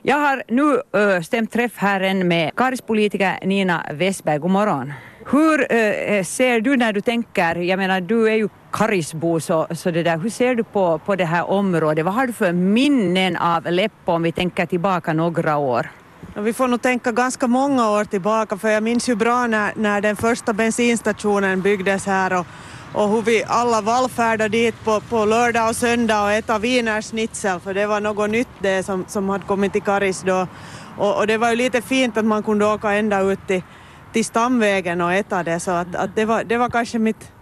Jag har nu stämt träff här med Karis politiker Nina Westberg. God morgon. Hur ser du när du tänker, jag menar du är ju Karisbo så det där, hur ser du på det här området? Vad har du för minnen av Leppo om vi tänker tillbaka några år? Vi får nog tänka ganska många år tillbaka, för jag minns ju bra när den första bensinstationen byggdes här och hur vi alla vallfärdade dit på lördag och söndag och äta wienerschnitzel, för det var något nytt det som hade kommit till Karis då. Och det var ju lite fint att man kunde åka ända ut till Stamvägen och äta det, så att det var kanske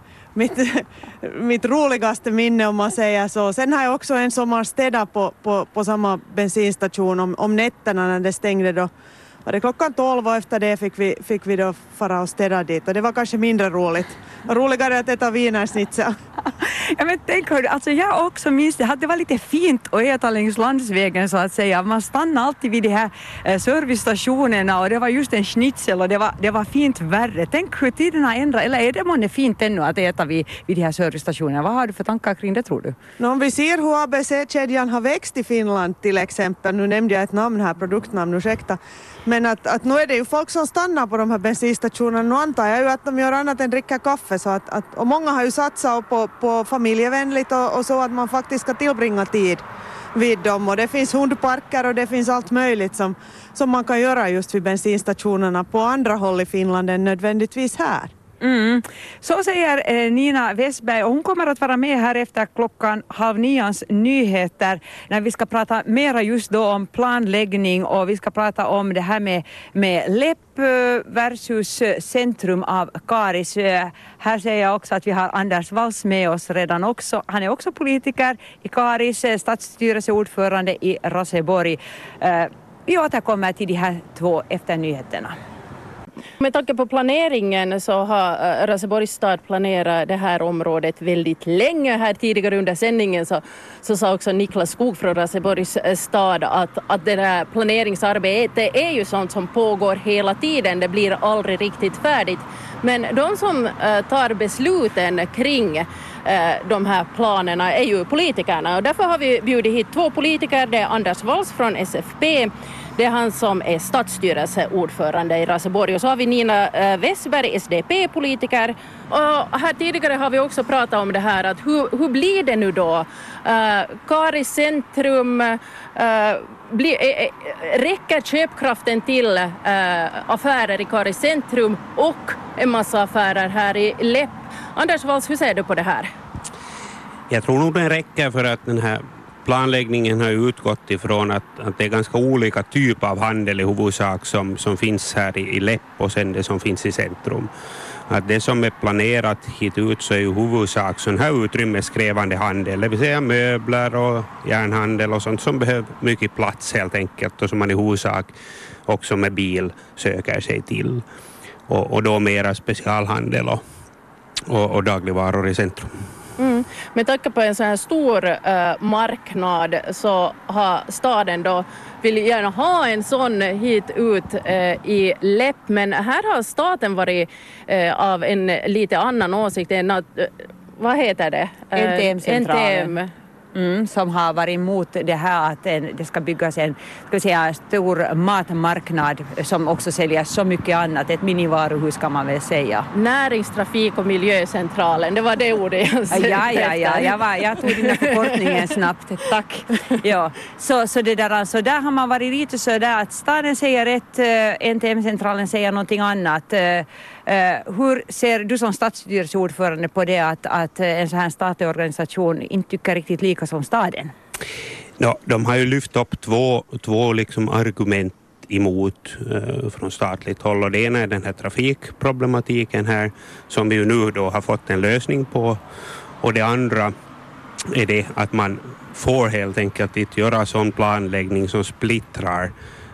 mitt roligaste minne om man säger så. Sen har jag också en sommar städat på samma bensinstation om nätterna när det stängde då. Var det 12 och efter det fick vi då fara och städa dit, och det var kanske mindre roligt. Roligare att äta wienerschnitzel. Ja, men tänk hur, alltså jag också minns det var lite fint att äta längs landsvägen så att säga. Man stannade alltid vid de här servicestationerna och det var just en schnitzel och det var fint värre. Tänk hur tiderna ändrar, eller är det månne fint ännu att äta vid de här servicestationerna? Vad har du för tankar kring det, tror du? Om vi ser hur ABC-kedjan har växt i Finland till exempel, nu nämnde jag ett namn här, produktnamn, ursäkta. Men att nu är det ju folk som stannar på de här bensinstationerna. Nu antar jag ju att de gör annat än dricka kaffe. Så och många har ju satsat på familjevänligt och så att man faktiskt ska tillbringa tid vid dem. Och det finns hundparker och det finns allt möjligt som man kan göra just vid bensinstationerna på andra håll i Finland än nödvändigtvis här. Mm. Så säger Nina Westberg, och hon kommer att vara med här efter 8:30 nyheter när vi ska prata mera just då om planläggning, och vi ska prata om det här med Lepp versus centrum av Karis. Här säger jag också att vi har Anders Walls med oss redan också. Han är också politiker i Karis, stadsstyrelseordförande i Raseborg. Vi återkommer till de här två efter nyheterna. Med tanke på planeringen så har Raseborgs stad planerat det här området väldigt länge. Här tidigare under sändningen så sa också Niklas Skog från Raseborgs stad att det här planeringsarbetet är ju sånt som pågår hela tiden. Det blir aldrig riktigt färdigt. Men de som tar besluten kring de här planerna är ju politikerna. Och därför har vi bjudit hit två politiker. Det är Anders Walls från SFP. Det är han som är stadsstyrelseordförande i Raseborg. Och så har vi Nina Westberg, SDP-politiker. Och här tidigare har vi också pratat om det här att hur blir det nu då? Karis centrum, räcker köpkraften till affärer i Karis centrum och en massa affärer här i Lepp? Anders Walls, hur ser du på det här? Jag tror nog den räcker, för att den här planläggningen har utgått ifrån att det är ganska olika typer av handel i huvudsak som finns här i Lepp och sen det som finns i centrum. Att det som är planerat hit ut så är ju huvudsak sån här utrymmeskrävande handel, det vill säga möbler och järnhandel och sånt som behöver mycket plats helt enkelt och som man i huvudsak också med bil söker sig till. Och då mera specialhandel och dagligvaror i centrum. Med tanke på en så här stor marknad så har staden då vill gärna ha en sån hit ut i Lepp, men här har staten varit av en lite annan åsikt än att, vad heter det? NTM-centralen. Som har varit emot det här att det ska byggas en stor matmarknad som också säljer så mycket annat. Ett minivaruhus kan man väl säga. Näringstrafik- och miljöcentralen, det var det ordet jag sökte efter. Jag tog den förkortningen snabbt, tack. Ja. Så det där, alltså, där har man varit lite så där att staden säger ett, NTM-centralen säger någonting annat. Hur ser du som stadsstyrelseordförande på det att en sån här statlig organisation inte tycker riktigt lika som staden? Ja, de har ju lyft upp två liksom argument emot från statligt håll, och det ena är den här trafikproblematiken här som vi ju nu då har fått en lösning på, och det andra är det att man får helt enkelt inte göra sån planläggning som splittrar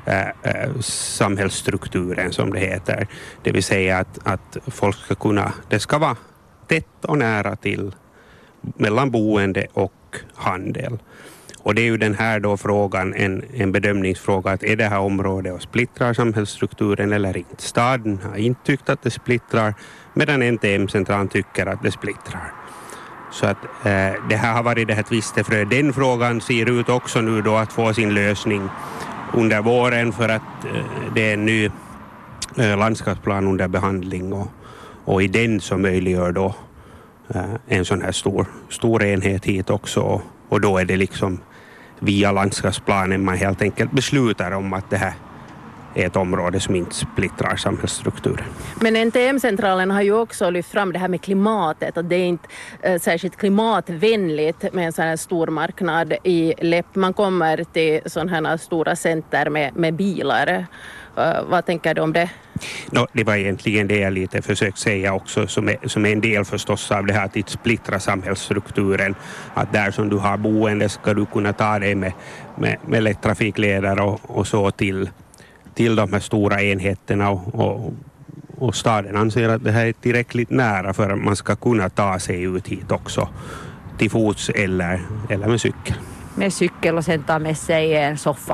samhällsstrukturen som det heter. Det vill säga att folk ska kunna, det ska vara tätt och nära till mellan boende och handel. Och det är ju den här då frågan, en bedömningsfråga, att är det här området och splittrar samhällsstrukturen eller inte. Staden har inte tyckt att det splittrar, medan NTM-centralen tycker att det splittrar. Så att det här har varit det här tvistefrö. Den frågan ser ut också nu då att få sin lösning. under våren för att det är en ny landskapsplan under behandling och i den så möjliggör då en sån här stor enhet hit också och då är det liksom via landskapsplanen man helt enkelt beslutar om att det här är ett område som inte splittrar samhällsstrukturen. Men NTM-centralen har ju också lyft fram det här med klimatet, att det är inte särskilt klimatvänligt med en sån här stor marknad i Lepp. Man kommer till sådana här stora center med bilar. Vad tänker du om det? Det var egentligen det jag lite försökt säga också som är en del förstås av det här att inte splittra samhällsstrukturen. Att där som du har boende ska du kunna ta dig med lättrafikledare och så till de här stora enheterna och staden anser att det här är tillräckligt nära för att man ska kunna ta sig ut hit också till fots eller med cykel. Med cykel och sen ta med sig en soffa.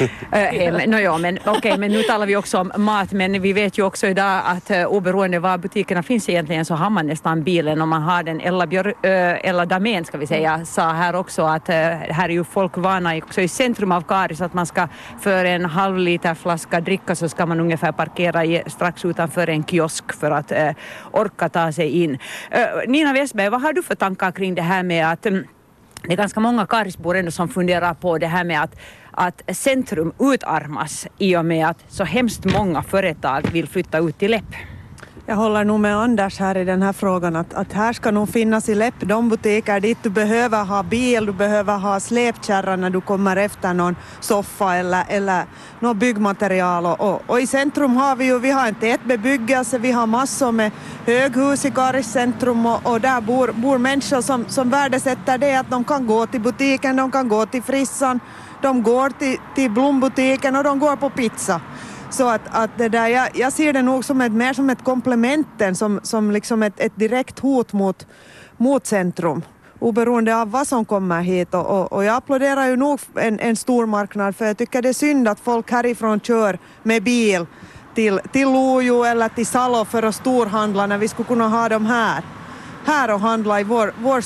Men nu talar vi också om mat, men vi vet ju också idag att oberoende var butikerna finns egentligen så har man nästan bilen om man har den. Ella Damén ska vi säga sa här också att här är ju folk vana också i centrum av Karis att man ska för en halv liter flaska dricka så ska man ungefär parkera strax utanför en kiosk för att orka ta sig in. Nina Westberg, vad har du för tankar kring det här med att det är ganska många Karisbor ändå som funderar på det här med att centrum utarmas i och med att så hemskt många företag vill flytta ut till Lepp. Jag håller nog med Anders här i den här frågan att här ska nog finnas i Lepp de butiker dit du behöver ha bil, du behöver ha släpkärra när du kommer efter någon soffa eller något byggmaterial och i centrum vi har en tät bebyggelse, vi har massor med höghus i Karis centrum och där bor människor som värdesätter det att de kan gå till butiken, de kan gå till frissan, de går till blombutiken och de går på pizza. Så att det där, jag ser det nog som mer som ett komplementen, som liksom ett direkt hot mot centrum. Oberoende av vad som kommer hit. Och jag applåderar ju nog en stor marknad för jag tycker det är synd att folk härifrån kör med bil till Lojo eller till Salo för att storhandla när vi skulle kunna ha dem här och handla i vår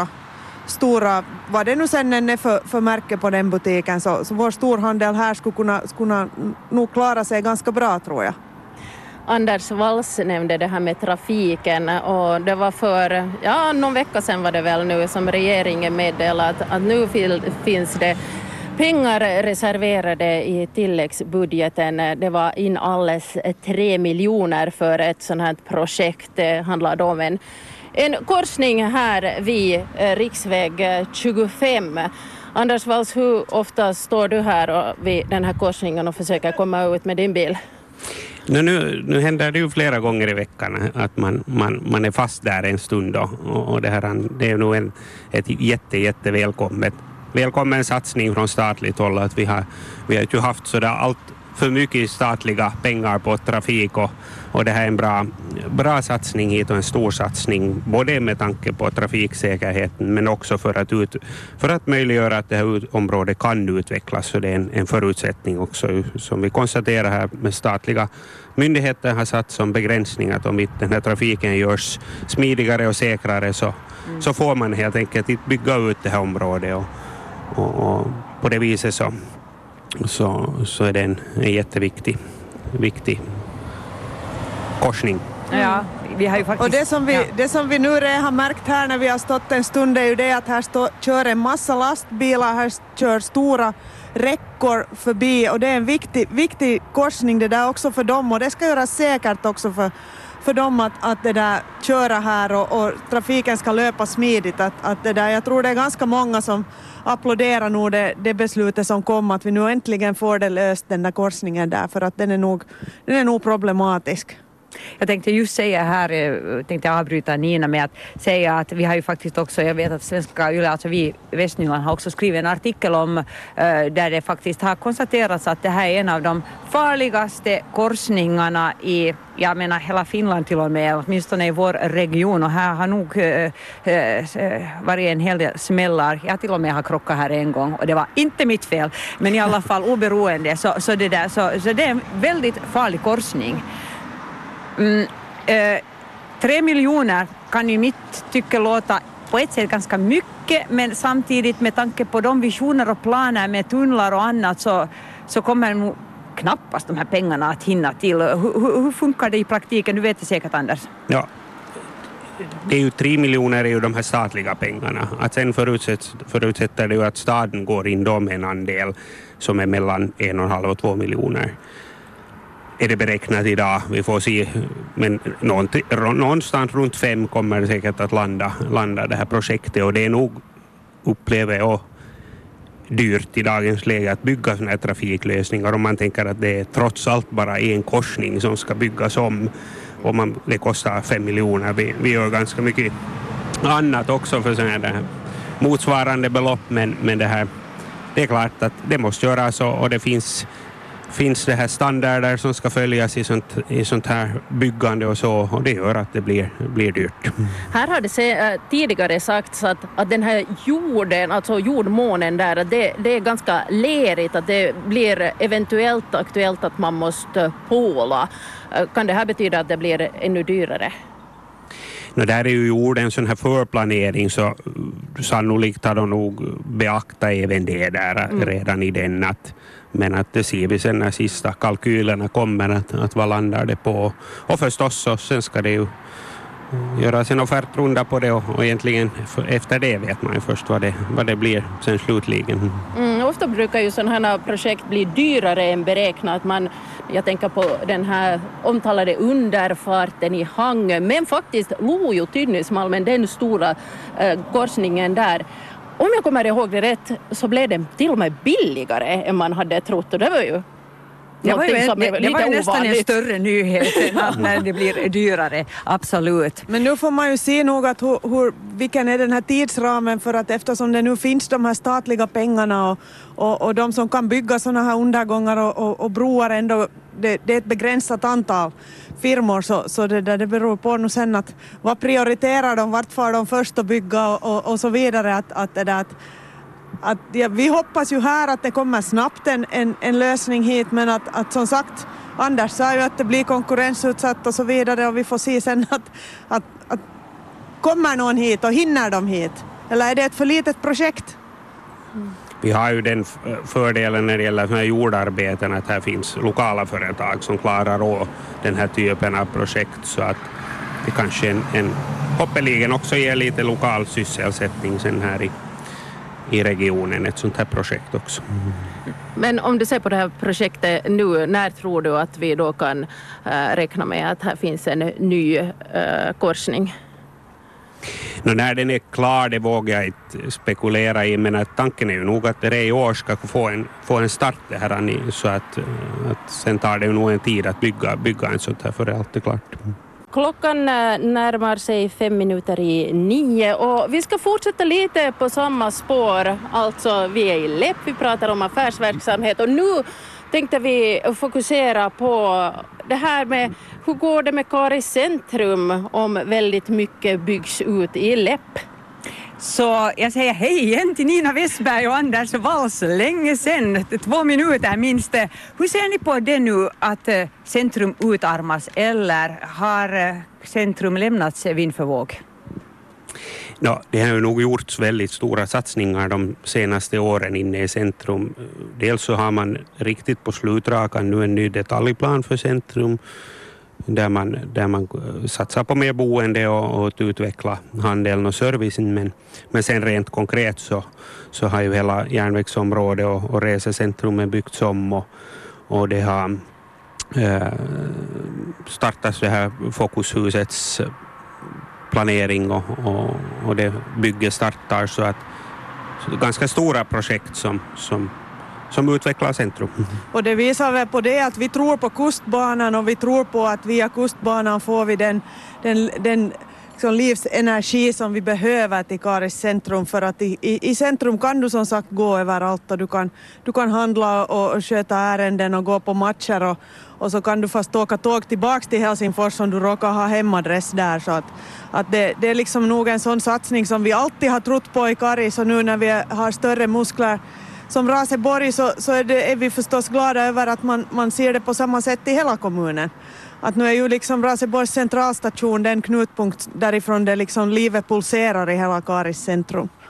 stora, vad det nu sen är för märke på den butiken, så vår storhandel här skulle kunna nog klara sig ganska bra tror jag. Anders Walls nämnde det här med trafiken och det var för någon vecka sedan var det väl nu som regeringen meddelade att nu finns det pengar reserverade i tilläggsbudgeten. Det var in alldeles 3 miljoner för ett sådant här projekt. Det handlade om en korsning här vid riksväg 25. Anders Walls, hur ofta står du här vid den här korsningen och försöker komma ut med din bil? Nu händer det ju flera gånger i veckan att man är fast där en stund och det är nog ett jätte välkommen satsning från statligt håll att vi har ju haft sådär allt för mycket statliga pengar på trafik och det här är en bra satsning hit och en stor satsning både med tanke på trafiksäkerheten men också för att möjliggöra att det här området kan utvecklas, så det är en förutsättning också som vi konstaterar här med statliga myndigheter har satt som begränsning att om inte den här trafiken görs smidigare och säkrare så får man helt enkelt inte bygga ut det här området och på det viset så är det en jätteviktig korsning. Ja, vi har ju faktiskt... Och det som vi nu redan har märkt här när vi har stått en stund är ju det att här kör en massa lastbilar, här kör stora räckor förbi och det är en viktig korsning det där också för dem och det ska göras säkert också för dem att det där köra här och trafiken ska löpa smidigt. Att det där, jag tror det är ganska många som applåderar nog det beslutet som kom att vi nu äntligen får det löst den där korsningen där för att den är nog problematisk. Jag tänkte just säga här, tänkte avbryta Nina med att säga att vi har ju faktiskt också, jag vet att Svenska Yle, alltså vi i Västnyland har också skrivit en artikel om där det faktiskt har konstaterats att det här är en av de farligaste korsningarna i, jag menar hela Finland till och med, åtminstone i vår region och här har nog varit en hel del smällar. Jag till och med har krockat här en gång och det var inte mitt fel, men i alla fall oberoende så det är en väldigt farlig korsning. 3 miljoner kan i mitt tycke låta på ett sätt ganska mycket, men samtidigt med tanke på de visioner och planer med tunnlar och annat så kommer nog knappast de här pengarna att hinna till. Hur funkar det i praktiken? Du vet det säkert, Anders. Ja, det är ju 3 miljoner är ju de här statliga pengarna. Att sen förutsätter det ju att staden går in då med en andel som är mellan 1,5 och 2 miljoner. Är det beräknat idag? Vi får se, men någonstans runt 5 kommer det säkert att landa det här projektet, och det är nog, upplever jag, dyrt i dagens läge att bygga sådana här trafiklösningar, om man tänker att det är trots allt bara en korsning som ska byggas om, och det kostar 5 miljoner. Vi gör ganska mycket annat också för sådana här motsvarande belopp, men det är klart att det måste göras, och det finns det här standarder som ska följas i sånt här byggande och så, och det gör att det blir dyrt. Här har det tidigare sagts att den här jorden, alltså jordmånen där, att det är ganska lerigt, att det blir eventuellt aktuellt att man måste påla. Kan det här betyda att det blir ännu dyrare? Där är ju gjord en sån här förplanering, så sannolikt har de nog beaktat även det där redan i den, men att det ser vi sen när sista kalkylerna kommer att vad landar det på. Och förstås så sen ska det ju göras en offertrunda på det, och egentligen efter det vet man ju först vad det blir sen slutligen. Ofta brukar ju sådana här projekt bli dyrare än beräknat. Jag tänker på den här omtalade underfarten i Hangö, men faktiskt Lojo-Tynnismalmen, den stora korsningen där. Om jag kommer ihåg det rätt så blev den till och med billigare än man hade trott, och det var ju det var ju nästan en större nyhet när det blir dyrare, absolut. Men nu får man ju se nog att vilken är den här tidsramen, för att eftersom det nu finns de här statliga pengarna och de som kan bygga sådana här undergångar och broar ändå, det är ett begränsat antal firmor, så det beror på nu sen att vad prioriterar de, vart får de först att bygga och så vidare, vi hoppas ju här att det kommer snabbt en lösning hit, men att som sagt, Anders sa ju att det blir konkurrensutsatt och så vidare, och vi får se sen att kommer någon hit och hinner de hit, eller är det ett för litet projekt? Vi har ju den fördelen när det gäller såna här jordarbeten att här finns lokala företag som klarar av den här typen av projekt, så att det kanske hoppeligen också ger lite lokal sysselsättning sen här i regionen, ett sånt här projekt också. Men om du ser på det här projektet nu, när tror du att vi då kan räkna med att här finns en ny korsning? När den är klar, det vågar jag inte spekulera i, men att tanken är ju nog att det i år ska få en start det här, så att sen tar det ju nog en tid att bygga en sånt här för det allt är klart. Klockan närmar sig 5:05 och vi ska fortsätta lite på samma spår. Alltså vi är i Lepp, vi pratar om affärsverksamhet, och nu tänkte vi fokusera på det här med hur går det med Karis centrum om väldigt mycket byggs ut i Lepp. Så jag säger hej igen till Nina Westberg och Anders Walls, länge sedan, 2 minuter minst. Hur ser ni på det nu att centrum utarmas, eller har centrum lämnats vind för våg? Ja, det har ju nog gjorts väldigt stora satsningar de senaste åren inne i centrum. Dels så har man riktigt på slutrakan nu en ny detaljplan för centrum, där man satsar på mer boende och att utveckla handeln och servicen, men sen rent konkret så har ju hela järnvägsområdet och resecentrumet byggts om, och det har startats det här Fokushusets planering och det bygget startar, så att ganska stora projekt som utvecklar centrum. Och det visar väl på det att vi tror på kustbanan, och vi tror på att via kustbanan får vi den livsenergi som vi behöver till Karis centrum, för att i centrum kan du som sagt gå överallt, och du kan handla och sköta ärenden och gå på matcher, och så kan du fast åka tåg tillbaka till Helsingfors om du råkar ha hemadress där, så att det är liksom nog en sån satsning som vi alltid har trott på i Karis, och nu när vi har större muskler som Raseborg så är vi förstås glada över att man ser det på samma sätt i hela kommunen. Att nu är ju liksom Raseborgs centralstation den knutpunkt därifrån det liksom livet pulserar i hela Karis centrum.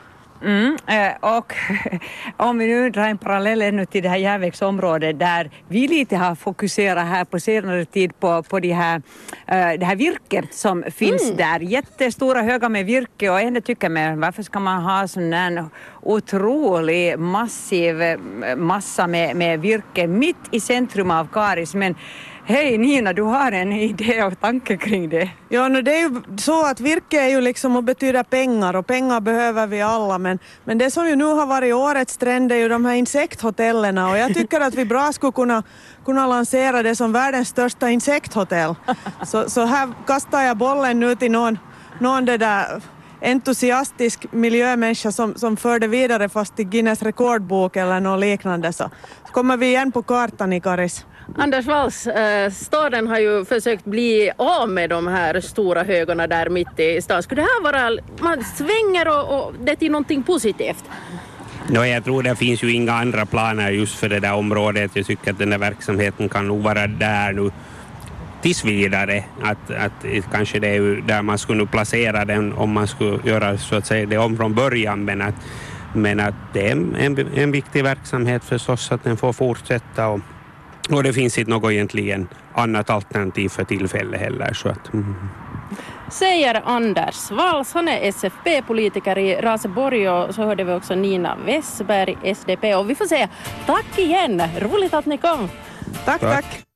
Och om vi nu drar en parallell ännu till det här järnvägsområdet där vi lite har fokuserat här på senare tid på det här virket som finns där. Jättestora högar med virke och ändå tycker man varför ska man ha sån här otrolig massiv massa med virke mitt i centrum av Karis. Men hej Nina, du har en idé och tanke kring det. Ja, det är ju så att virke är ju liksom och betyder pengar och pengar behöver vi alla. Men det som ju nu har varit årets trend är ju de här insekthotellerna och jag tycker att vi bra skulle kunna lansera det som världens största insekthotell. Så här kastar jag bollen nu till någon det där entusiastisk miljömänniska som för det vidare fast i Guinness rekordbok eller något liknande så kommer vi igen på kartan i Karis. Anders Walls, staden har ju försökt bli av med de här stora högarna där mitt i stan. Skulle det här vara, man svänger och det till någonting positivt? Jag tror det finns ju inga andra planer just för det där området. Jag tycker att den där verksamheten kan nog vara där nu tills vidare. Att kanske det är ju där man skulle placera den om man skulle göra så att säga det om från början. Men att det är en viktig verksamhet förstås att den får fortsätta och det finns inte något egentligen annat alternativ för tillfälle heller. Så att, Säger Anders Walls, han är SFP-politiker i Raseborg och så hörde vi också Nina Wessberg, SDP. Och vi får säga tack igen, roligt att ni kom. Tack.